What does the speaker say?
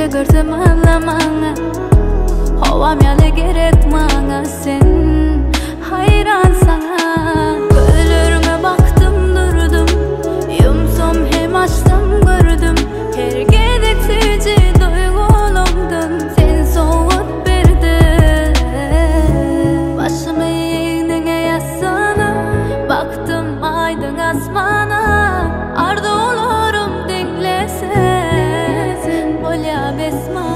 Gece görsem ağlamana, havam yalı gerek bana. Sen hayran sana, ölürüme baktım durdum, yumsam hem açtım gördüm. Her gedeksici duygularımdan sen soğut berdin. Başımı yeğnine yatsana, baktım aydın asmana. Ardı olurum dinlesen, bolya besma.